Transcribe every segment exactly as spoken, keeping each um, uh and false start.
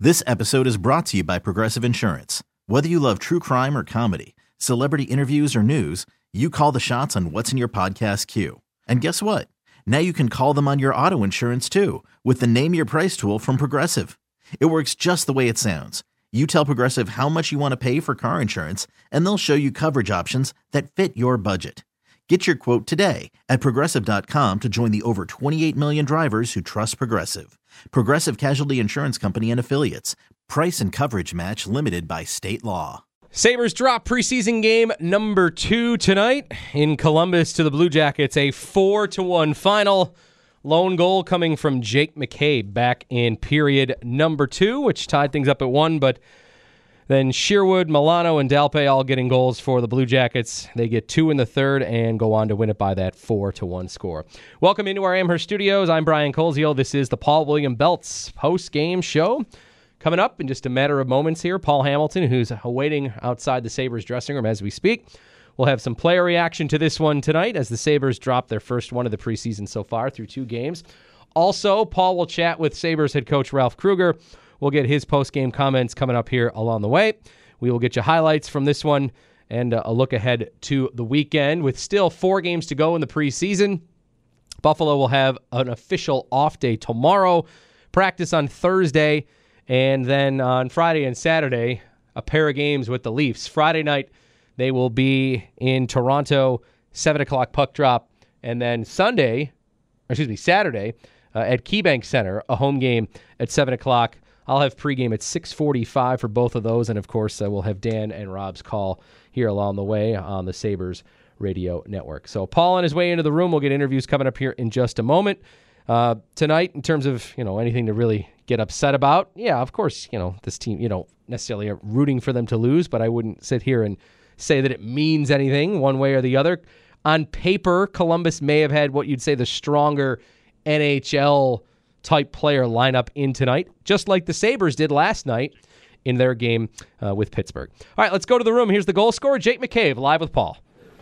This episode is brought to you by Progressive Insurance. Whether you love true crime or comedy, celebrity interviews or news, you call the shots on what's in your podcast queue. And guess what? Now you can call them on your auto insurance too with the Name Your Price tool from Progressive. It works just the way it sounds. You tell Progressive how much you want to pay for car insurance, and they'll show you coverage options that fit your budget. Get your quote today at Progressive dot com to join the over twenty-eight million drivers who trust Progressive. Progressive Casualty Insurance Company and Affiliates. Price and coverage match limited by state law. Sabres drop preseason game number two tonight in Columbus to the Blue Jackets. A four to one final. Lone goal coming from Jake McCabe back in period number two, which tied things up at one, but then Sherwood, Milano, and Dalpe all getting goals for the Blue Jackets. They get two in the third and go on to win it by that four to one score. Welcome into our Amherst studios. I'm Brian Colzio. This is the Paul William Belts post-game show. Coming up in just a matter of moments here, Paul Hamilton, who's awaiting outside the Sabres dressing room as we speak. We'll have some player reaction to this one tonight as the Sabres drop their first one of the preseason so far through two games. Also, Paul will chat with Sabres head coach Ralph Krueger. We'll get his post-game comments coming up here along the way. We will get you highlights from this one and a look ahead to the weekend. With still four games to go in the preseason, Buffalo will have an official off day tomorrow, practice on Thursday, and then on Friday and Saturday, a pair of games with the Leafs. Friday night, they will be in Toronto, seven o'clock puck drop, and then Sunday, excuse me, Saturday, uh, at KeyBank Center, a home game at seven o'clock. I'll have pregame at six forty-five for both of those, and of course, uh, we'll have Dan and Rob's call here along the way on the Sabres Radio Network. So Paul on his way into the room. We'll get interviews coming up here in just a moment. Uh, tonight, in terms of, you know, anything to really get upset about, yeah, of course, you know, this team, you know, necessarily rooting for them to lose, but I wouldn't sit here and say that it means anything one way or the other. On paper, Columbus may have had what you'd say the stronger N H L type player lineup in tonight, just like the Sabres did last night in their game uh, with Pittsburgh. All right, let's go to the room. Here's the goal scorer, Jake McCabe, live with Paul.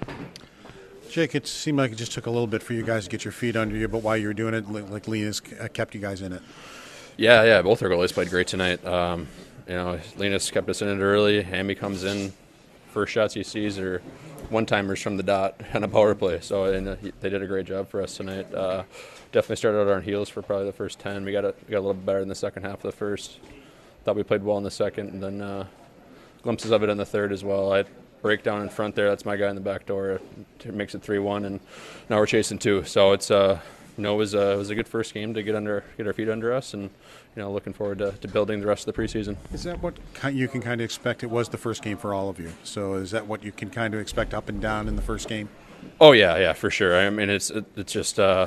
Jake, it seemed like it just took a little bit for you guys to get your feet under you, but while you were doing it, like Linus kept you guys in it. Yeah, yeah, both our goalies played great tonight. Um, you know, Linus kept us in it early. Hammy comes in, first shots he sees are one-timers from the dot on a power play. So and, uh, he, they did a great job for us tonight. Uh, definitely started out on heels for probably the first ten. We got a, we got a little bit better in the second half of the first. Thought we played well in the second, and then uh, glimpses of it in the third as well. I break down in front there. That's my guy in the back door. It makes it three one, and now we're chasing two. So it's uh, you know, it was a, it was a good first game to get under get our feet under us, and you know, looking forward to, to building the rest of the preseason. Is that what you can kind of expect? It was the first game for all of you. So is that what you can kind of expect up and down in the first game? Oh yeah, yeah, for sure. I mean, it's it, it's just uh,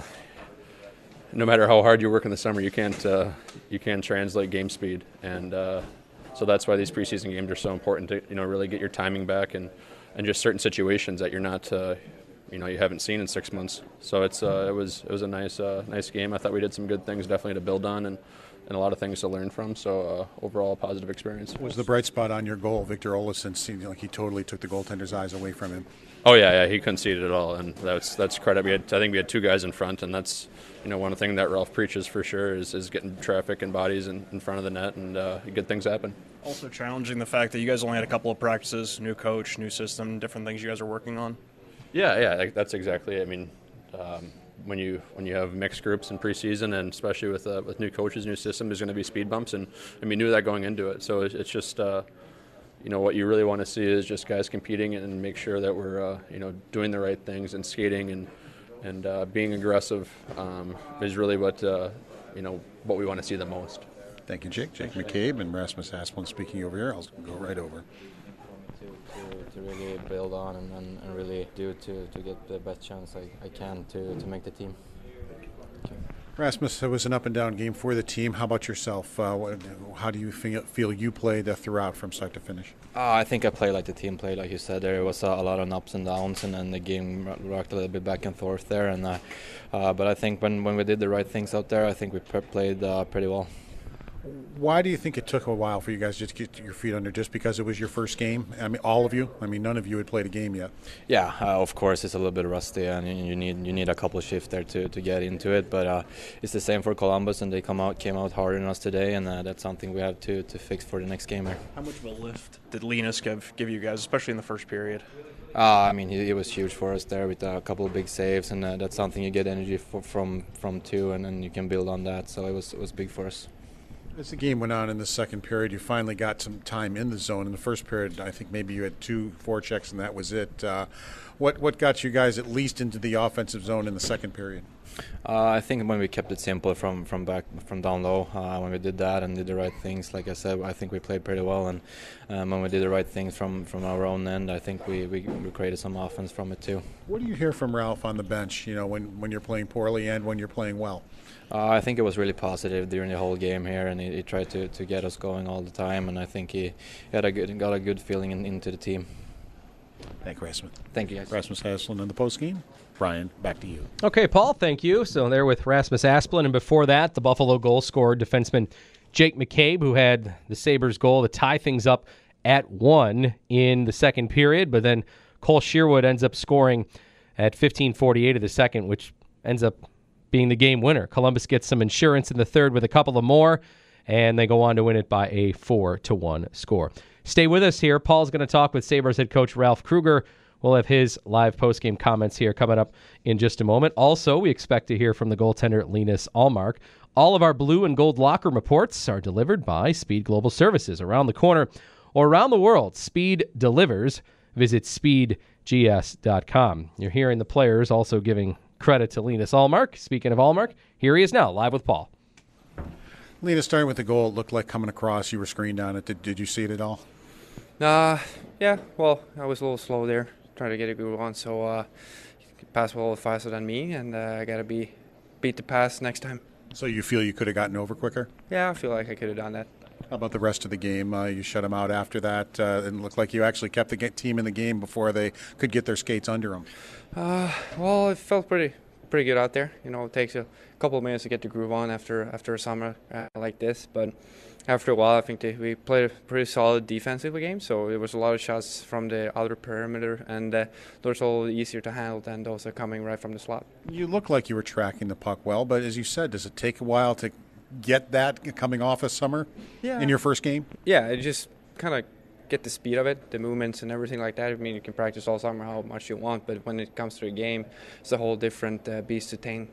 no matter how hard you work in the summer, you can't uh, you can't translate game speed, and uh, so that's why these preseason games are so important to, you know, really get your timing back and, and just certain situations that you're not uh, you know you haven't seen in six months. So it's uh, it was it was a nice uh, nice game. I thought we did some good things definitely to build on and. and a lot of things to learn from, so uh, overall a positive experience. Was the bright spot on your goal, Victor Olofsson, seemed like he totally took the goaltender's eyes away from him? Oh yeah, yeah, he couldn't see it at all, and that's that's credit. We had, I think we had two guys in front, and that's, you know, one thing that Ralph preaches for sure is, is getting traffic and bodies in, in front of the net, and uh, good things happen. Also challenging the fact that you guys only had a couple of practices, new coach, new system, different things you guys are working on. Yeah, yeah, that's exactly it. I mean, um, when you when you have mixed groups in preseason, and especially with uh, with new coaches, new system, there's going to be speed bumps, and, and we knew that going into it. So it's, it's just uh, you know, what you really want to see is just guys competing and make sure that we're uh, you know, doing the right things and skating and and uh, being aggressive um, is really what uh, you know what we want to see the most. Thank you, Jake. Jake McCabe and Rasmus Asplund speaking over here. I'll go right over. To, to, to really build on and, and, and really do to, to get the best chance I, I can to, to make the team. Rasmus, it was an up and down game for the team. How about yourself? Uh, what, how do you feel you played uh, throughout from start to finish? Uh, I think I played like the team played, like you said. There was a, a lot of ups and downs, and then the game rocked a little bit back and forth there. And uh, uh, but I think when, when we did the right things out there, I think we pre- played uh, pretty well. Why do you think it took a while for you guys just to get your feet under? Just because it was your first game? I mean, all of you? I mean, none of you had played a game yet. Yeah, uh, of course it's a little bit rusty, and you need you need a couple of shifts there to, to get into it. But uh, it's the same for Columbus, and they come out came out harder than us today, and uh, that's something we have to, to fix for the next game here. How much of a lift did Linus give give you guys, especially in the first period? Uh, I mean, it, it was huge for us there with a couple of big saves, and uh, that's something you get energy for, from from too, and then you can build on that. So it was it was big for us. As the game went on in the second period, you finally got some time in the zone. In the first period, I think maybe you had two forechecks and that was it. Uh, what what got you guys at least into the offensive zone in the second period? Uh, I think when we kept it simple from, from back from down low, uh, when we did that and did the right things, like I said, I think we played pretty well. And um, when we did the right things from, from our own end, I think we, we, we created some offense from it too. What do you hear from Ralph on the bench? You know, when when you're playing poorly and when you're playing well. Uh, I think it was really positive during the whole game here, and he, he tried to, to get us going all the time. And I think he had a good got a good feeling in, into the team. Thank you, Rasmus. Thank you, guys. Rasmus Asplund in the post game. Brian, back to you. Okay, Paul, thank you. So there with Rasmus Asplund, and before that, the Buffalo goal scorer, defenseman Jake McCabe, who had the Sabres goal to tie things up at one in the second period, but then Cole Sherwood ends up scoring at fifteen forty-eight of the second, which ends up being the game winner. Columbus gets some insurance in the third with a couple of more, and they go on to win it by a four to one score. Stay with us here. Paul's going to talk with Sabres head coach Ralph Krueger. We'll have his live postgame comments here coming up in just a moment. Also, we expect to hear from the goaltender Linus Ullmark. All of our blue and gold locker room reports are delivered by Speed Global Services. Around the corner or around the world, Speed delivers. Visit speed g s dot com. You're hearing the players also giving credit to Linus Ullmark. Speaking of Ullmark, here he is now, live with Paul. Linus, starting with the goal, it looked like coming across. You were screened on it. Did, did you see it at all? Uh, yeah, well, I was a little slow there, trying to get a good one, so uh, he passed a little faster than me, and uh, I got to be beat the pass next time. So you feel you could have gotten over quicker? Yeah, I feel like I could have done that. How about the rest of the game? Uh, you shut them out after that, uh, and it looked like you actually kept the team in the game before they could get their skates under them. Uh, well, it felt pretty pretty good out there. You know, it takes a couple of minutes to get the groove on after after a summer uh, like this, but after a while, I think they, we played a pretty solid defensive game, so it was a lot of shots from the outer perimeter, and uh, those are a little easier to handle than those that are coming right from the slot. You look like you were tracking the puck well, but as you said, does it take a while to get that coming off a summer yeah. in your first game? Yeah, it just kind of get the speed of it, the movements and everything like that. I mean, you can practice all summer how much you want, but when it comes to a game, it's a whole different uh, beast to tame.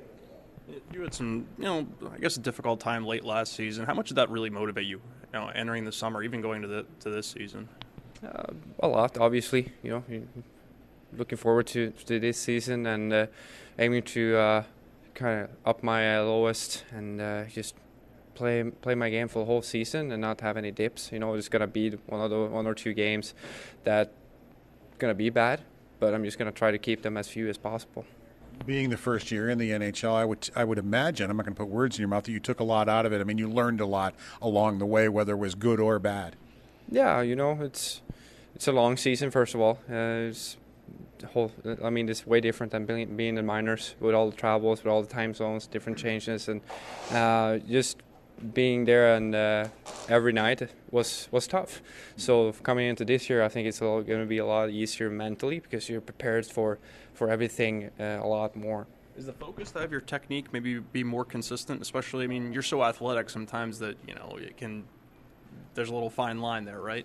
You had some, you know, I guess a difficult time late last season. How much did that really motivate you, you know, entering the summer, even going to the to this season? Uh, a lot, obviously. You know, looking forward to, to this season and uh, aiming to uh, kind of up my uh, lowest and uh, just play play my game for the whole season and not have any dips. You know, it's gonna be one of the one or two games that gonna be bad, but I'm just gonna try to keep them as few as possible. Being the first year in the N H L, I would I would imagine, I'm not going to put words in your mouth, that you took a lot out of it. I mean, you learned a lot along the way, whether it was good or bad. Yeah, you know, it's it's a long season, first of all. Uh, it's the whole, I mean, it's way different than being, being in minors with all the travels, with all the time zones, different changes, and uh, just being there and uh, every night was was tough. So coming into this year, I think it's going to be a lot easier mentally because you're prepared for for everything uh, a lot more. Is the focus to have your technique maybe be more consistent? Especially, I mean, you're so athletic sometimes that you know it can. There's a little fine line there, right?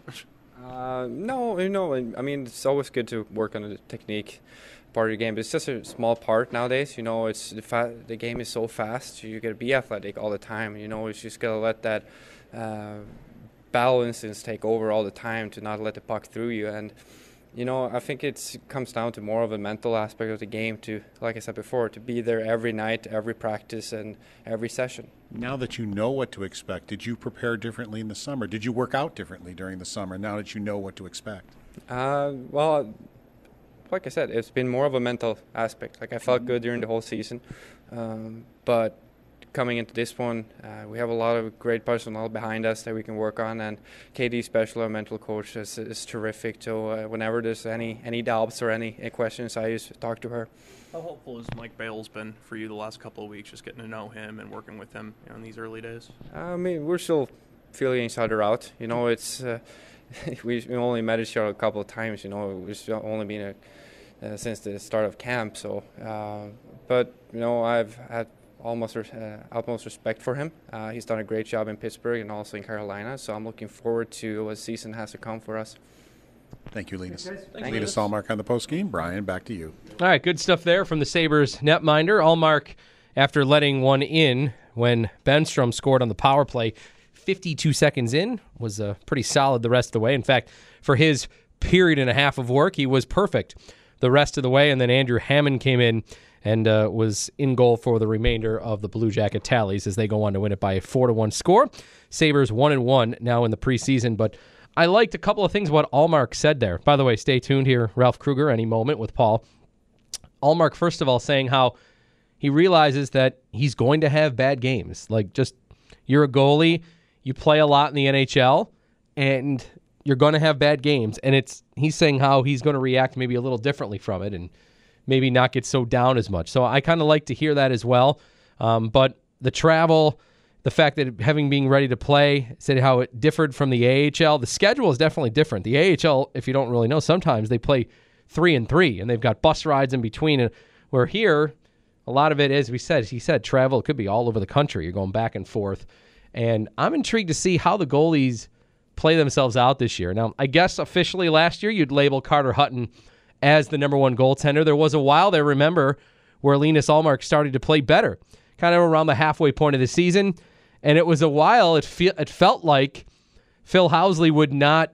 Uh, no, you know, I mean, it's always good to work on the technique part of the game, but it's just a small part nowadays. You know, it's the fa- the game is so fast. You got to be athletic all the time. You know, it's just got to let that uh, battle instincts take over all the time to not let the puck through you. And you know, I think it's, it comes down to more of a mental aspect of the game to, like I said before, to be there every night, every practice, and every session. Now that you know what to expect, did you prepare differently in the summer? Did you work out differently during the summer now that you know what to expect? Uh, well, like I said, it's been more of a mental aspect. Like I felt good during the whole season, um, but coming into this one, uh, we have a lot of great personnel behind us that we can work on, and K D Special, our mental coach, is, is terrific. So uh, whenever there's any any doubts or any, any questions, I just talk to her. How helpful has Mike Bales been for you the last couple of weeks, just getting to know him and working with him, you know, in these early days? I mean, we're still feeling each other out. You know, it's uh, we we only met each other a couple of times. You know, we've only been a, uh, since the start of camp. So, uh, but you know, I've had almost uh, utmost respect for him. Uh, he's done a great job in Pittsburgh and also in Carolina. So I'm looking forward to what season has to come for us. Thank you, Linus. Thanks, Linus Ullmark on the post game. Brian, back to you. All right, good stuff there from the Sabres netminder. Ullmark, after letting one in when Benstrom scored on the power play, fifty-two seconds in, was uh, pretty solid the rest of the way. In fact, for his period and a half of work, he was perfect the rest of the way. And then Andrew Hammond came in and uh, was in goal for the remainder of the Blue Jacket tallies as they go on to win it by a four to one score. Sabres one and one now in the preseason, but I liked a couple of things what Ullmark said there. By the way, stay tuned here, Ralph Kruger, any moment with Paul. Ullmark, first of all, saying how he realizes that he's going to have bad games. Like, just, you're a goalie, you play a lot in the N H L, and you're going to have bad games. And it's he's saying how he's going to react maybe a little differently from it and maybe not get so down as much. So I kind of like to hear that as well. Um, but the travel, the fact that having being ready to play, said how it differed from the A H L. The schedule is definitely different. The A H L, if you don't really know, sometimes they play three and three, and they've got bus rides in between. And where here, a lot of it, as we said, he said, travel, it could be all over the country. You're going back and forth. And I'm intrigued to see how the goalies play themselves out this year. Now, I guess officially last year, you'd label Carter Hutton as the number one goaltender. There was a while there, remember, where Linus Ullmark started to play better, kind of around the halfway point of the season. And it was a while, it, fe- it felt like Phil Housley would not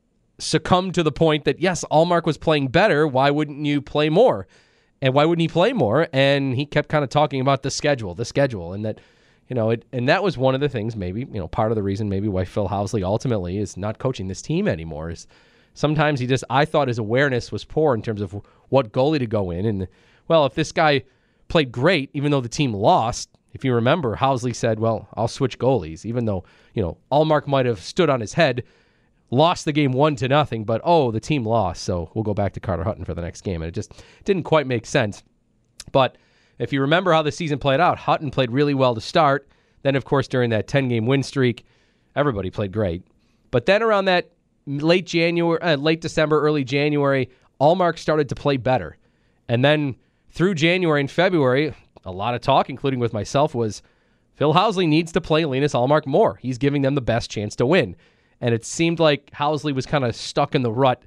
succumb to the point that, yes, Ullmark was playing better. Why wouldn't you play more? And why wouldn't he play more? And he kept kind of talking about the schedule, the schedule, and that, you know, it, and that was one of the things, maybe, you know, part of the reason maybe why Phil Housley ultimately is not coaching this team anymore is sometimes he just, I thought his awareness was poor in terms of what goalie to go in. And, well, if this guy played great, even though the team lost, if you remember, Housley said, well, I'll switch goalies, even though, you know, Ullmark might have stood on his head, lost the game one to nothing, but, oh, the team lost, so we'll go back to Carter Hutton for the next game. And it just didn't quite make sense. But if you remember how the season played out, Hutton played really well to start. Then, of course, during that ten-game win streak, everybody played great. But then around that late January, uh, late December, early January, Ullmark started to play better. And then through January and February, a lot of talk, including with myself, was Phil Housley needs to play Linus Ullmark more. He's giving them the best chance to win. And it seemed like Housley was kind of stuck in the rut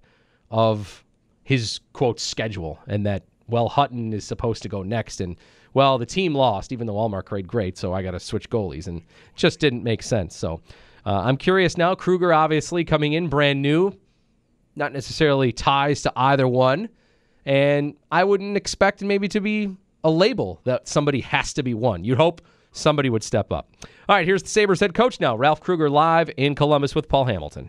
of his, quote, schedule, and that, well, Hutton is supposed to go next. And, well, the team lost, even though Ullmark played great, so I got to switch goalies. And it just didn't make sense. So uh, I'm curious now. Kruger, obviously, coming in brand new, not necessarily ties to either one. And I wouldn't expect maybe to be a label that somebody has to be one. You'd hope somebody would step up. All right, here's the Sabres head coach now, Ralph Kruger, live in Columbus with Paul Hamilton.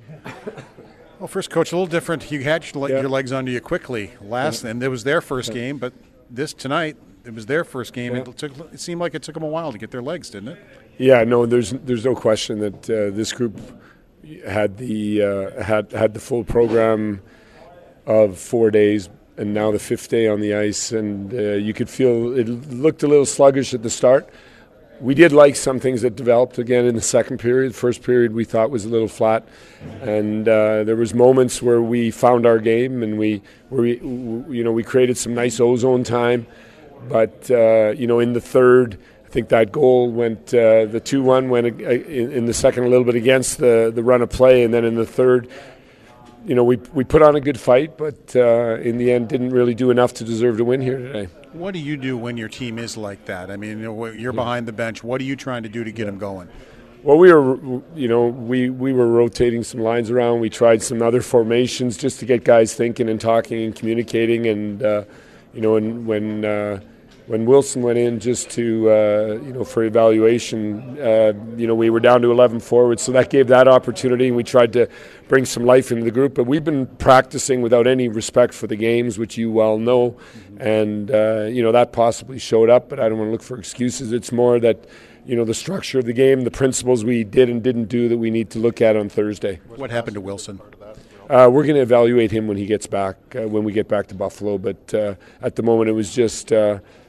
Well, first, Coach, a little different. You had your, yeah. your legs under you quickly last, yeah. and it was their first yeah. game, but this tonight, it was their first game. Yeah. It, took, it seemed like it took them a while to get their legs, didn't it? Yeah, no, there's there's no question that uh, this group had the uh, had had the full program of four days, and now the fifth day on the ice, and uh, you could feel it looked a little sluggish at the start. We did like some things that developed again in the second period. First period we thought was a little flat, and uh, there was moments where we found our game, and we, where we, you know, we created some nice ozone time. But uh, you know, in the third, I think that goal went, uh, the two one went uh, in, in the second a little bit against the the run of play, and then in the third, you know, we we put on a good fight, but uh, in the end didn't really do enough to deserve to win here today. What do you do when your team is like that? I mean, you know, you're behind the bench. What are you trying to do to get them going? Well, we were, you know, we, we were rotating some lines around. We tried some other formations just to get guys thinking and talking and communicating. And uh, you know, and when uh, when Wilson went in just to uh, you know for evaluation, uh, you know, we were down to eleven forwards, so that gave that opportunity. And we tried to bring some life into the group. But we've been practicing without any respect for the games, which you well know. Mm-hmm. And, uh, you know, that possibly showed up, but I don't want to look for excuses. It's more that, you know, the structure of the game, the principles we did and didn't do that we need to look at on Thursday. What happened to Wilson? Uh, we're going to evaluate him when he gets back, uh, when we get back to Buffalo. But uh, at the moment it was just, uh,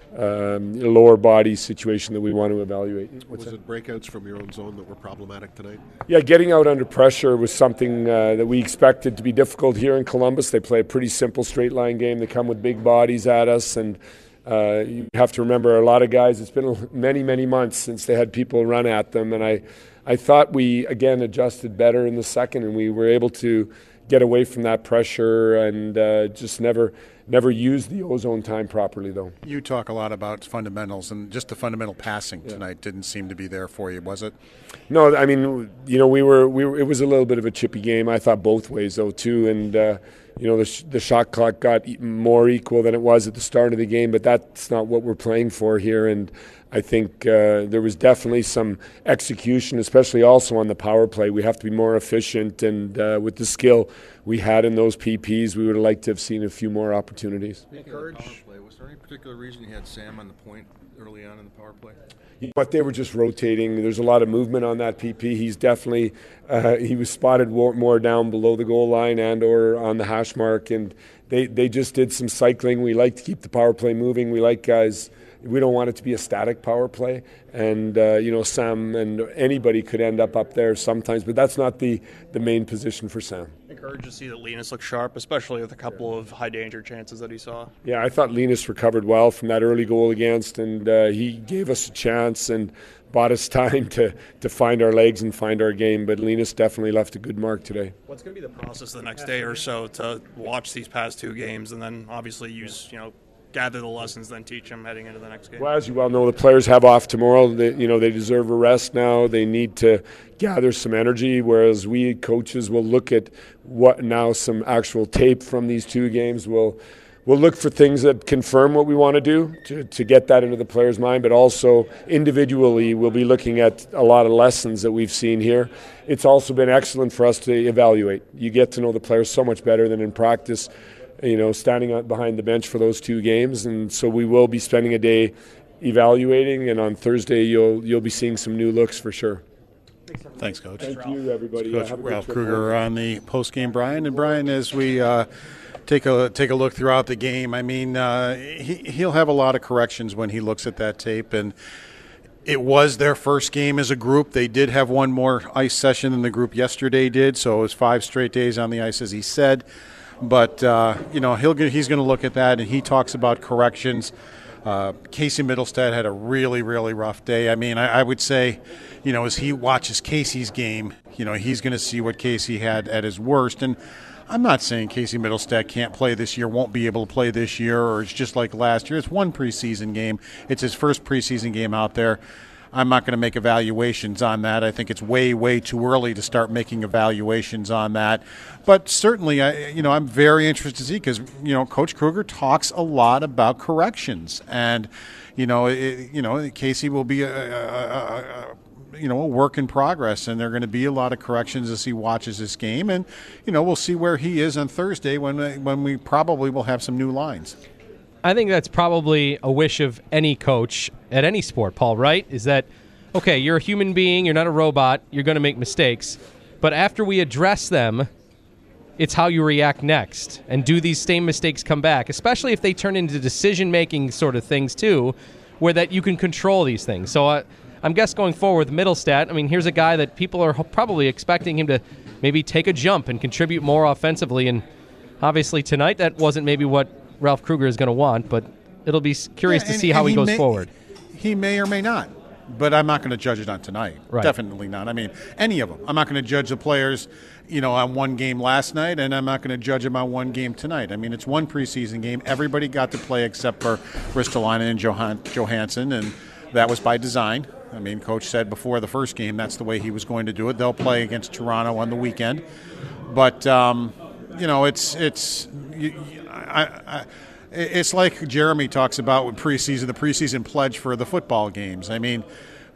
um, lower body situation that we want to evaluate. What's was that? it breakouts from your own zone that were problematic tonight? Yeah, getting out under pressure was something uh, that we expected to be difficult here in Columbus. They play a pretty simple straight line game. They come with big bodies at us, and uh, you have to remember a lot of guys, it's been many, many months since they had people run at them, and I, I thought we, again, adjusted better in the second, and we were able to get away from that pressure and uh, just never never use the ozone time properly, though. You talk a lot about fundamentals, and just the fundamental passing Yeah. tonight didn't seem to be there for you, was it? No, I mean, you know, we were we were, it was a little bit of a chippy game. I thought both ways though too, and uh, you know, the sh- the shot clock got e- more equal than it was at the start of the game, but that's not what we're playing for here. And I think uh, there was definitely some execution, especially also on the power play. We have to be more efficient, and uh, with the skill we had in those P Ps, we would have liked to have seen a few more opportunities. Courage. Was there any particular reason you had Sam on the point early on in the power play? But they were just rotating. There's a lot of movement on that P P. He's definitely uh, he was spotted more down below the goal line and or on the hash mark, and they they just did some cycling. We like to keep the power play moving. We like guys. We don't want it to be a static power play, and uh, you know, Sam and anybody could end up up there sometimes, but that's not the the main position for Sam. Encouraged to see that Linus looked sharp, especially with a couple of high danger chances that he saw. Yeah, I thought Linus recovered well from that early goal against, and uh, he gave us a chance and bought us time to, to find our legs and find our game. But Linus definitely left a good mark today. What's going to be the process the next day or so to watch these past two games, and then obviously use, you know, gather the lessons, then teach them heading into the next game? Well, as you well know, the players have off tomorrow. They, you know, they deserve a rest now. They need to gather some energy, whereas we coaches will look at what now some actual tape from these two games. We'll, we'll look for things that confirm what we want to do to, to get that into the player's mind, but also individually we'll be looking at a lot of lessons that we've seen here. It's also been excellent for us to evaluate. You get to know the players so much better than in practice, you know, standing up behind the bench for those two games, and so we will be spending a day evaluating, and on Thursday you'll you'll be seeing some new looks for sure. Thanks, Coach. Thank you, everybody. Coach Uh, have a good Ralph trip Kruger home. on the post-game, Brian. And Brian, as we uh, take a take a look throughout the game, I mean, uh, he, he'll have a lot of corrections when he looks at that tape, and it was their first game as a group. They did have one more ice session than the group yesterday did, so it was five straight days on the ice, as he said. But, uh, you know, he'll he's going to look at that, and he talks about corrections. Uh, Casey Middlestad had a really, really rough day. I mean, I, I would say, you know, as he watches Casey's game, you know, he's going to see what Casey had at his worst. And I'm not saying Casey Middlestad can't play this year, won't be able to play this year, or it's just like last year. It's one preseason game. It's his first preseason game out there. I'm not going to make evaluations on that. I think it's way, way too early to start making evaluations on that. But certainly, I, you know, I'm very interested to see, because, you know, Coach Kruger talks a lot about corrections, and, you know, it, you know, Casey will be a, a, a, a you know a work in progress, and there are going to be a lot of corrections as he watches this game, and, you know, we'll see where he is on Thursday when when we probably will have some new lines. I think that's probably a wish of any coach at any sport, Paul, right? Is that, okay, you're a human being, you're not a robot, you're going to make mistakes, but after we address them, it's how you react next. And do these same mistakes come back, especially if they turn into decision-making sort of things too, where that you can control these things. So uh, I'm guess going forward with Middlestat, I mean, here's a guy that people are probably expecting him to maybe take a jump and contribute more offensively, and obviously tonight that wasn't maybe what Ralph Kruger is going to want, but it'll be curious Yeah, to and- see how and he, goes may, forward. He may or may not, but I'm not going to judge it on tonight. Right. Definitely not. I mean, any of them. I'm not going to judge the players, you know, on one game last night, and I'm not going to judge them on one game tonight. I mean, it's one preseason game. Everybody got to play except for Ristolainen and Johan- Johansson, and that was by design. I mean, Coach said before the first game that's the way he was going to do it. They'll play against Toronto on the weekend, but um, you know, it's it's you, I. I It's like Jeremy talks about with preseason, the preseason pledge for the football games. I mean,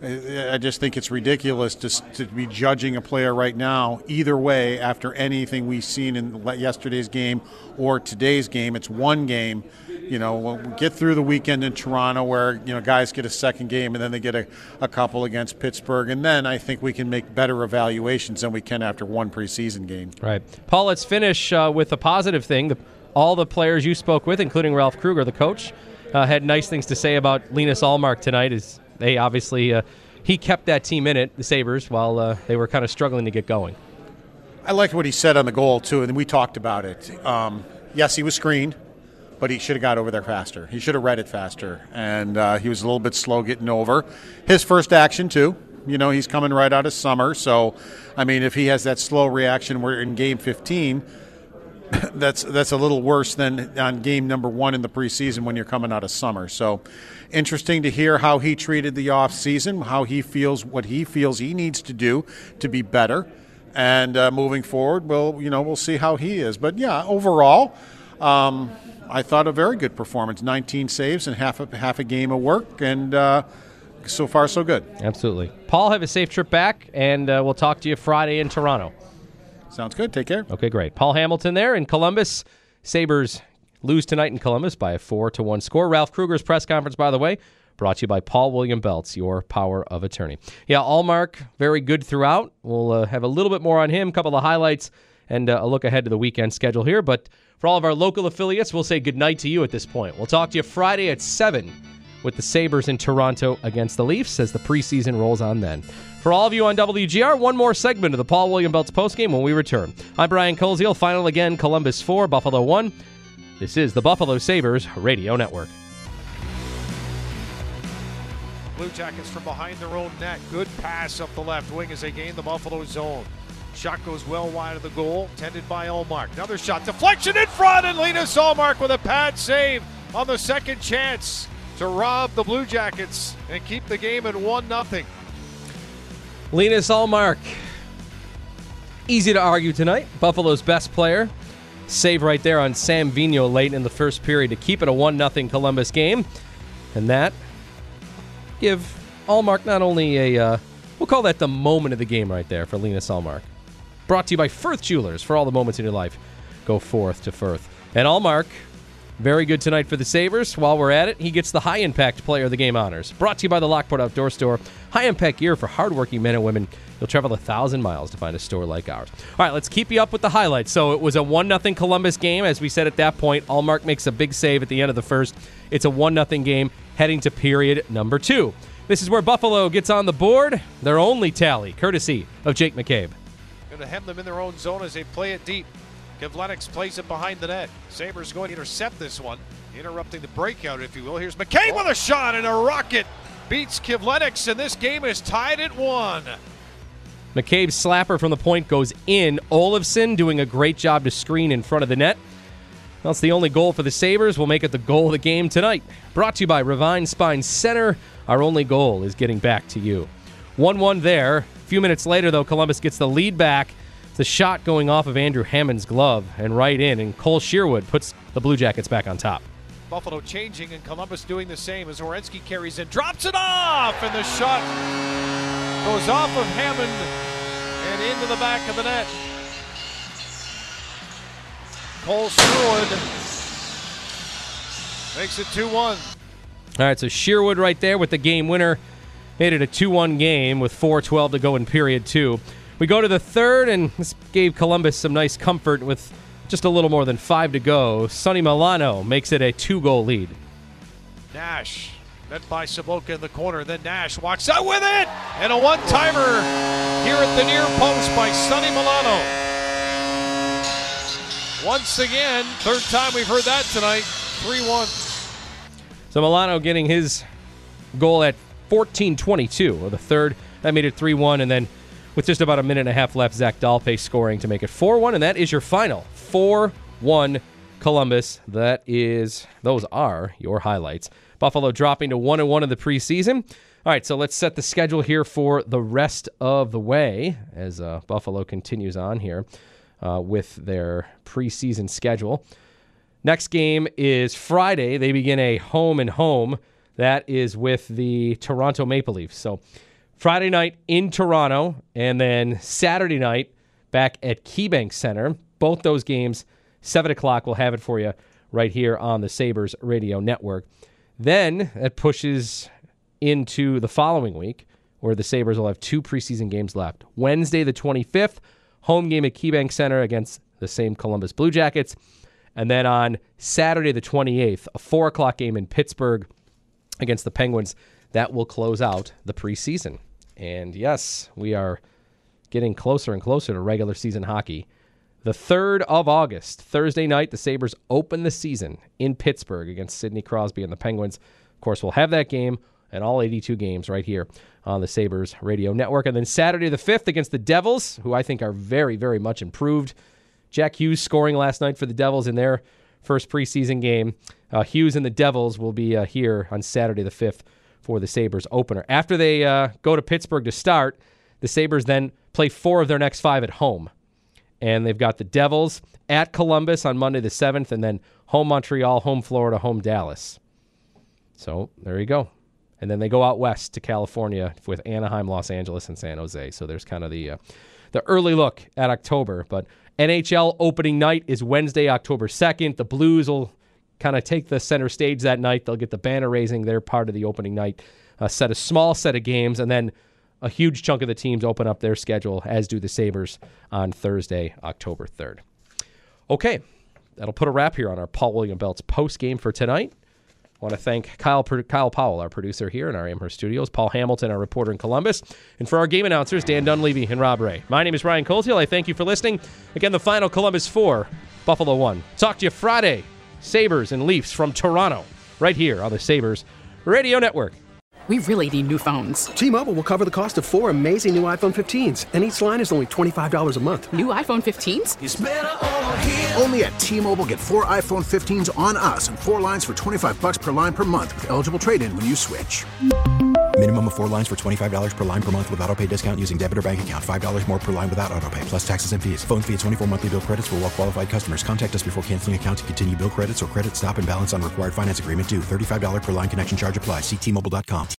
I just think it's ridiculous to, to be judging a player right now either way after anything we've seen in yesterday's game or today's game. It's one game. You know, we'll get through the weekend in Toronto where, you know, guys get a second game and then they get a, a couple against Pittsburgh. And then I think we can make better evaluations than we can after one preseason game. Right. Paul, let's finish uh, with a positive thing. The all the players you spoke with, including Ralph Kruger, the coach, uh, had nice things to say about Linus Ullmark tonight. Is they obviously uh, he kept that team in it, the Sabres, while uh, they were kind of struggling to get going. I liked what he said on the goal, too, and we talked about it. Um, yes, he was screened, but he should have got over there faster. He should have read it faster, and uh, he was a little bit slow getting over. His first action, too. You know, he's coming right out of summer, so, I mean, if he has that slow reaction, we're in game fifteen, that's that's a little worse than on game number one in the preseason when you're coming out of summer. So, interesting to hear how he treated the off season, how he feels, what he feels he needs to do to be better. And uh, moving forward, we'll, you know, we'll see how he is. But, yeah, overall, um, I thought a very good performance. nineteen saves and half a, half a game of work, and uh, so far so good. Absolutely. Paul, have a safe trip back, and uh, we'll talk to you Friday in Toronto. Sounds good. Take care. Okay, great. Paul Hamilton there in Columbus. Sabres lose tonight in Columbus by a four to one score. Ralph Kruger's press conference, by the way, brought to you by Paul William Belts, your power of attorney. Yeah, Ullmark, very good throughout. We'll uh, have a little bit more on him, a couple of highlights, and uh, a look ahead to the weekend schedule here. But for all of our local affiliates, we'll say goodnight to you at this point. We'll talk to you Friday at seven with the Sabres in Toronto against the Leafs as the preseason rolls on then. For all of you on W G R, one more segment of the Paul William Belts postgame when we return. I'm Brian Koziel. Final again, Columbus four, Buffalo one. This is the Buffalo Sabres Radio Network. Blue Jackets from behind their own net. Good pass up the left wing as they gain the Buffalo zone. Shot goes well wide of the goal, tended by Ullmark. Another shot, deflection in front, and Linus Ullmark with a pad save on the second chance to rob the Blue Jackets and keep the game at one nothing. Linus Ullmark, easy to argue tonight. Buffalo's best player. Save right there on Sam Vigneault late in the first period to keep it a one nothing Columbus game. And that give Ullmark not only a, uh, we'll call that the moment of the game right there for Linus Ullmark. Brought to you by Firth Jewelers. For all the moments in your life, go forth to Firth. And Ullmark, very good tonight for the Sabres. While we're at it, he gets the high-impact player of the game honors. Brought to you by the Lockport Outdoor Store. High-impact gear for hardworking men and women. You'll travel a thousand miles to find a store like ours. All right, let's keep you up with the highlights. So it was a one nothing Columbus game. As we said at that point, Ullmark makes a big save at the end of the first. It's a one nothing game heading to period number two. This is where Buffalo gets on the board. Their only tally, courtesy of Jake McCabe. Going to hem them in their own zone as they play it deep. Kivlenieks plays it behind the net. Sabres going to intercept this one, interrupting the breakout, if you will. Here's McCabe with a shot, and a rocket beats Kivlenieks, and this game is tied at one. McCabe's slapper from the point goes in. Olofsson doing a great job to screen in front of the net. That's the only goal for the Sabres. We'll make it the goal of the game tonight. Brought to you by Revine Spine Center. Our only goal is getting back to you. one one there. A few minutes later, though, Columbus gets the lead back. It's a shot going off of Andrew Hammond's glove and right in, and Cole Sherwood puts the Blue Jackets back on top. Buffalo changing and Columbus doing the same as Werenski carries in, drops it off, and the shot goes off of Hammond and into the back of the net. Cole Sherwood makes it two one. All right, so Sherwood right there with the game winner. Made it a two one game with four twelve to go in period two. We go to the third, and this gave Columbus some nice comfort with just a little more than five to go. Sonny Milano makes it a two-goal lead. Nash, met by Saboka in the corner. Then Nash walks out with it, and a one-timer here at the near post by Sonny Milano. Once again, third time we've heard that tonight, three one. So Milano getting his goal at fourteen twenty-two, or the third. That made it three one, and then with just about a minute and a half left, Zach Dalpe scoring to make it four one, and that is your final. four one Columbus. That is, those are your highlights. Buffalo dropping to one and one in the preseason. All right, so let's set the schedule here for the rest of the way as uh, Buffalo continues on here uh, with their preseason schedule. Next game is Friday. They begin a home and home. That is with the Toronto Maple Leafs. So Friday night in Toronto, and then Saturday night back at KeyBank Center. Both those games, seven o'clock. We'll have it for you right here on the Sabres Radio Network. Then it pushes into the following week, where the Sabres will have two preseason games left. Wednesday the twenty-fifth, home game at KeyBank Center against the same Columbus Blue Jackets. And then on Saturday the twenty-eighth, a four o'clock game in Pittsburgh against the Penguins. That will close out the preseason. And yes, we are getting closer and closer to regular season hockey. The third of August, Thursday night, the Sabres open the season in Pittsburgh against Sidney Crosby and the Penguins. Of course, we'll have that game and all eighty-two games right here on the Sabres Radio Network. And then Saturday the fifth against the Devils, who I think are very, very much improved. Jack Hughes scoring last night for the Devils in their first preseason game. Uh, Hughes and the Devils will be uh, here on Saturday the fifth for the Sabres opener. After they uh, go to Pittsburgh to start, the Sabres then play four of their next five at home. And they've got the Devils at Columbus on Monday the seventh, and then home Montreal, home Florida, home Dallas. So there you go. And then they go out west to California with Anaheim, Los Angeles, and San Jose. So there's kind of the uh, the early look at October. But N H L opening night is Wednesday, October second. The Blues will kind of take the center stage that night. They'll get the banner raising. They're part of the opening night. A set a small set of games, and then a huge chunk of the teams open up their schedule, as do the Sabres on Thursday, October third. Okay, that'll put a wrap here on our Paul William Belts post game for tonight. I want to thank Kyle Kyle Powell, our producer here in our Amherst studios, Paul Hamilton, our reporter in Columbus, and for our game announcers, Dan Dunleavy and Rob Ray. My name is Ryan Coleshill. I thank you for listening. Again, the final Columbus four, Buffalo one. Talk to you Friday. Sabres and Leafs from Toronto, right here on the Sabres Radio Network. We really need new phones. T-Mobile will cover the cost of four amazing new iPhone fifteens, and each line is only twenty-five dollars a month. New iPhone fifteens? It's better over here. Only at T-Mobile, get four iPhone fifteens on us and four lines for twenty-five dollars per line per month with eligible trade-in when you switch. Minimum of four lines for twenty-five dollars per line per month with autopay discount using debit or bank account. five dollars more per line without autopay, plus taxes and fees. Phone fee at twenty-four monthly bill credits for well-qualified customers. Contact us before canceling account to continue bill credits or credit stop and balance on required finance agreement due. thirty-five dollars per line connection charge applies. See T Mobile dot com.